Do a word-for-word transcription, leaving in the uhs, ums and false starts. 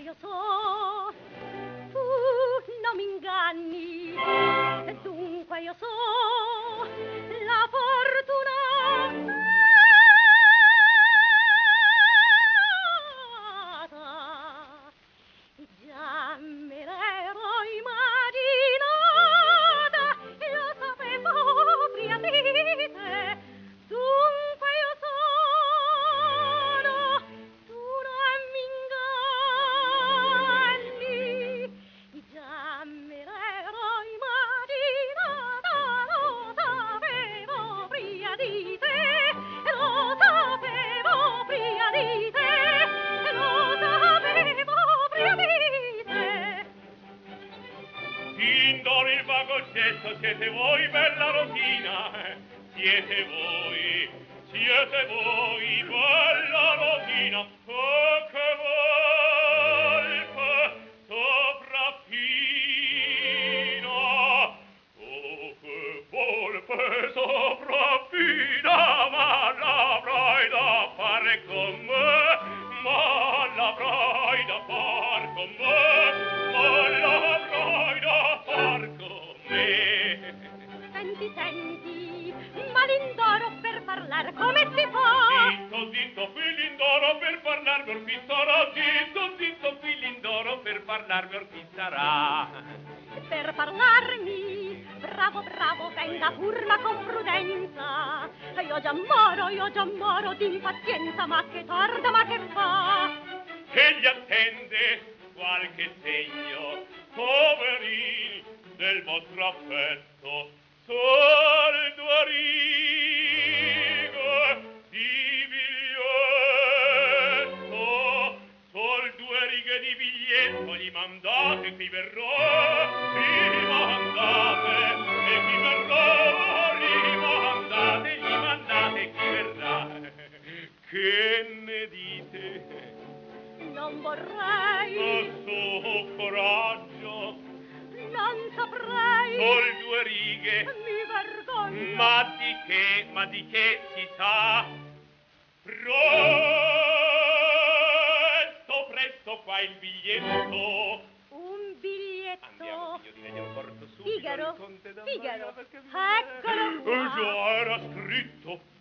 io so, tu non mi inganni, dunque io so la fortuna già me l'ero immaginata e lo sapevo prima di te, dunque io sono, tu non mi inganni, già me l'ero immaginata, lo sapevo prima di te, lo sapevo prima di te, lo sapevo prima di te. Fin d'ora il vago gesto siete voi, bella Rosina, siete voi, siete voi, bella Rosina, oh che volpe sopraffina, oh che volpe sopraffina, ma l'avrai da fare con me, ma l'avrai da far con me, ma l'avrai da far con me. Senti, senti, ma l'indoro per parlar come si fa? Zitto, zitto, qui l'indoro per parlarmi or chi sarà, zitto, zitto, qui l'indoro per parlarmi or chi sarà. Per parlarmi, bravo, bravo, venga pur ma con prudenza. Io già moro, io già moro d'impazienza, ma che tarda, ma che fa? Egli attende qualche segno, poverini, del vostro affetto, sol due righe di biglietto, sol due righe di biglietto, gli mandate, qui verrò, gli mandate, e qui verrò, gli mandate, gli mandate, chi verrà. Che ne dite? Non vorrei, Oh, suo coraggio, non saprei, sol due righe, mi vergogno. ma di che, ma di che si sa? Presto, presto qua il biglietto. Un biglietto. Andiamo, signorina, glielo porto subito. Figaro, al conte da Figaro, Maria, perché mi- eccolo qua. Eh, già era scritto.